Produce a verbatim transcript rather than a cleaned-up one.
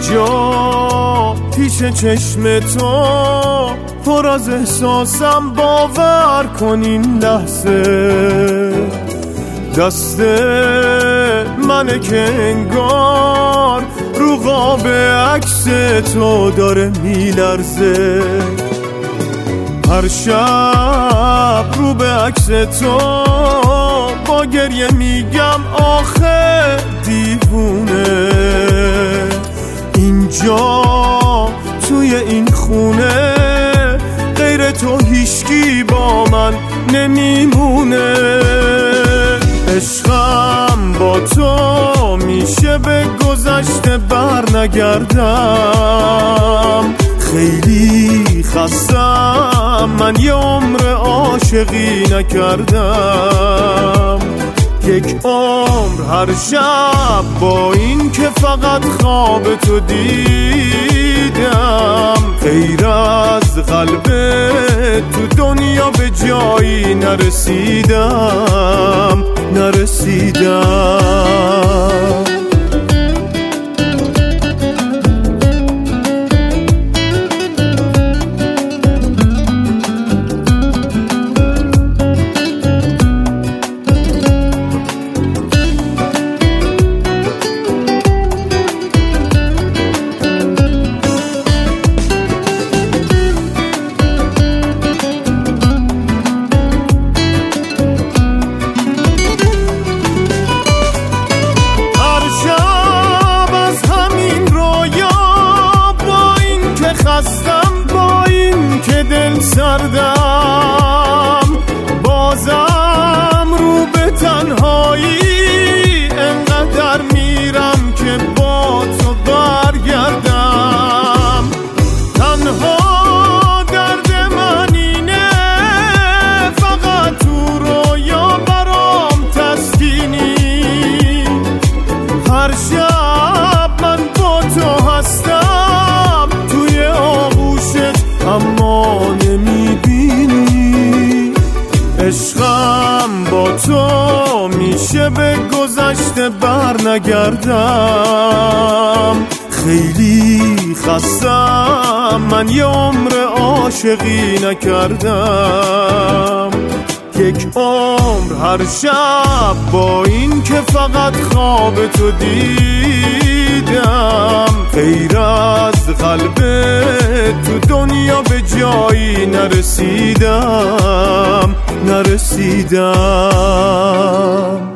اینجا پیش چشم تو پر از احساسم، باور کن این لحظه دست منه که انگار رو قاب عکس تو داره میلرزه. هر شب رو به عکس تو با گریه میگم آخه دیوونه، اینجا توی این خونه غیر تو هیچکی با من نمیمونه. عشقم با تو میشه به گذشته بر نگردم، خیلی خستم من یه عمر عاشقی نکردم. یک عمر هر شب با این که فقط خواب تو دیدم، غیر از قلب تو دنیا به جایی نرسیدم نرسیدم. با این که دل سردم بازم رو به تنهایی انقدر میرم که با تو برگردم. تنها درد من اینه فقط تو رویا برام تسکینی، هر شب من با تو هستم توی اما نمیبینی. عشقم با تو میشه به گذشته بر نگردم، خیلی خستم من یه عمر عاشقی نکردم. یک عمر هر شب با این که فقط خواب تو دیدم، غیر از قلب تو دنیا به جایی نرسیدم نرسیدم.